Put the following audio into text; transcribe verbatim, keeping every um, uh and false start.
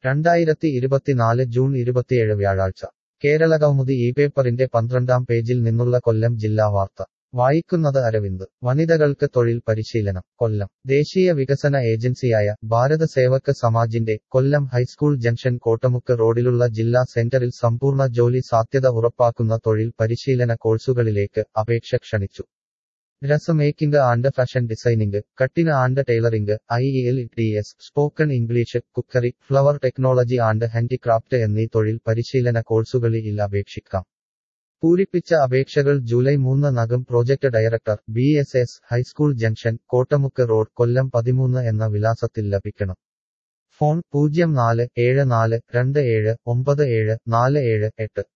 രണ്ടായിരത്തി ഇരുപത്തിനാല് ജൂൺ ഇരുപത്തിയേഴ് വ്യാഴാഴ്ച കേരളകൗമുദി ഈ പേപ്പറിന്റെ പന്ത്രണ്ടാം പേജിൽ നിന്നുള്ള കൊല്ലം ജില്ലാ വാർത്ത വായിക്കുന്നത് അരവിന്ദ്. വനിതകൾക്ക് തൊഴിൽ പരിശീലനം. കൊല്ലം ദേശീയ വികസന ഏജൻസിയായ ഭാരത സേവക് സമാജിന്റെ കൊല്ലം ഹൈസ്കൂൾ ജംഗ്ഷൻ കോട്ടമുക്ക് റോഡിലുള്ള ജില്ലാ സെന്ററിൽ സമ്പൂർണ്ണ ജോലി സാധ്യത ഉറപ്പാക്കുന്ന തൊഴിൽ പരിശീലന കോഴ്സുകളിലേക്ക് അപേക്ഷ ക്ഷണിച്ചു. Dress making and fashion designing, cutting and tailoring, I L T S, spoken English, cookery, flower technology and handicraft എന്നീ തൊഴിൽ പരിശീലന കോഴ്സുകളിൽ അപേക്ഷിക്കാം. പൂരിപ്പിച്ച അപേക്ഷകൾ ജൂലൈ മൂന്നിനകം project director, B S S, high school junction, Kottamukku road, Kollam പതിമൂന്ന് എന്ന വിലാസത്തിൽ ലഭിക്കണം. ഫോൺ പൂജ്യം നാല് ഏഴ് നാല് രണ്ട് ഏഴ് ഒമ്പത് ഏഴ് നാല് ഏഴ് എട്ട്.